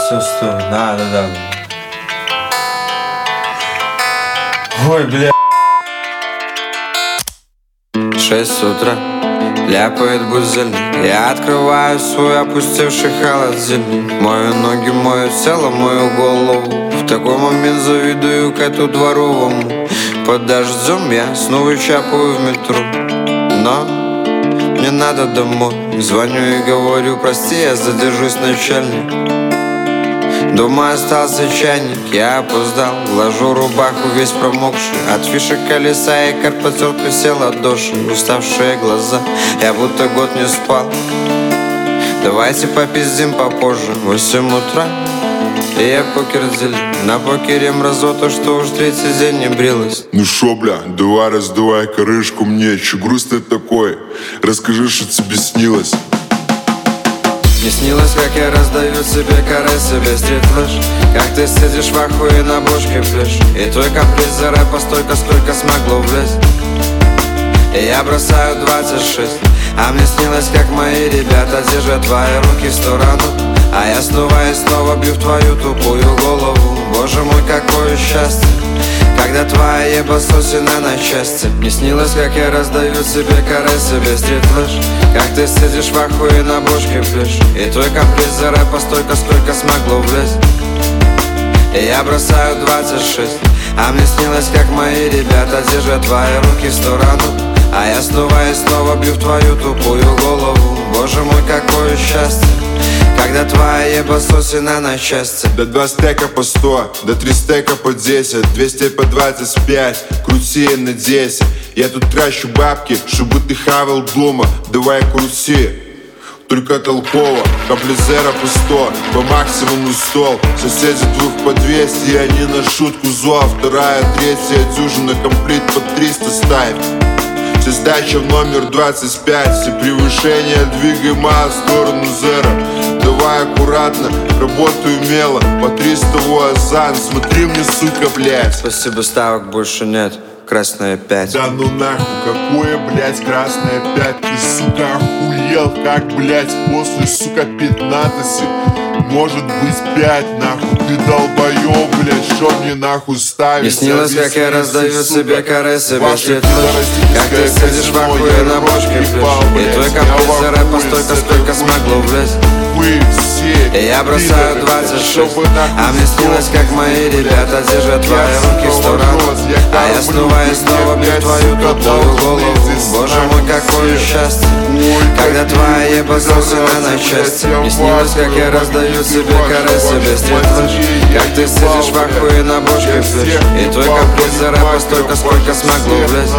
все, стой, да. Ой, бля. 6 утра, ляпает будильник. Я открываю свой опустевший халат зимний. Мою ноги, мое тело, мою голову. В такой момент завидую коту дворовому. Под дождем я снова чапаю в метро. Но мне надо домой. Звоню и говорю: прости, я задержусь, начальник. Дома остался чайник, я опоздал. Ложу рубаху весь промокший. От фишек колеса и карпотерка села доши. Уставшие глаза, я будто год не спал. Давайте попиздим попозже. 8 утра, и я покер делю. На покере мразота, что уж третий день не брилась. Ну шо, бля, давай раздувай крышку мне. Че грустный такой? Расскажи, что тебе снилось. Мне снилось, как я раздаю тебе каресы без стрит-флэш. Как ты сидишь в ахуе на бочке пляж. И твой каприз за рэпа столько, сколько смогло влезть. И я бросаю 26. А мне снилось, как мои ребята держат твои руки в сторону. А я снова и снова бью в твою тупую голову. Боже мой, какое счастье, когда твоя ебасосина на части. Мне снилось, как я раздаю тебе каресы без стрит-флэш. Как ты сидишь в ахуе на бочке пляж. И твой каприз за рэпа столько, сколько смогло влезть. И я бросаю 26. А мне снилось, как мои ребята держат твои руки в сторону. А я снова и снова бью в твою тупую голову. Боже мой, какое счастье, когда твоя ебасосина на части. До 2 стека по 100, до 3 стека по 10, 200 по 25, крути на 10. Я тут трачу бабки, чтобы ты хавал дома. Давай крути, только толково. Капли зера по 100, по максимуму стол. Соседи 2 по 200, и они на шутку зло. Вторая, третья дюжина, комплит по 300 ставь. Все сдача в номер 25, все превышения двигаем в сторону зера. Давай аккуратно, работаю мело, по 300 азан, смотри мне, сука, блядь. Спасибо, ставок больше нет, красная 5. Да ну нахуй, какое, блядь, красная 5? Ты, сука, охуел, как, блядь, после, сука, 15 может быть 5, нахуй. Ты долбоёб, блядь, шо мне нахуй ставить? Мне снилось, как я раздаю себе каресы без стрит-флэш. Как ты сидишь в ахуе на бочке пляж. И твой каприз за рэпа столько, сколько смогло влезть. И я бросаю 26. А мне снилось, как мои ребята держат твои руки в сторону. А я снова и снова бью твою тупую голову. Боже мой, какое счастье, когда твоя ебасосина на части. Мне снилось, как я раздаю тебе каресы без стрит-флэш. Как ты сидишь в ахуе на бочке пляж. И твой каприз за рэпа столько, сколько смогло влезть.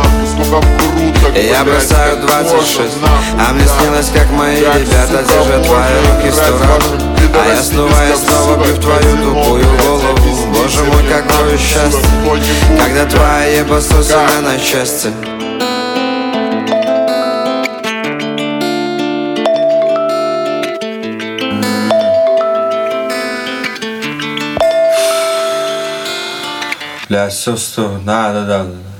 И я бросаю 26. А мне снилось, как мои ребята держат твои руки в сторону. А я снова и снова бью в твою тупую голову. Боже мой, какое счастье, когда твоя ебасосина на части. Бля, все, стой, да.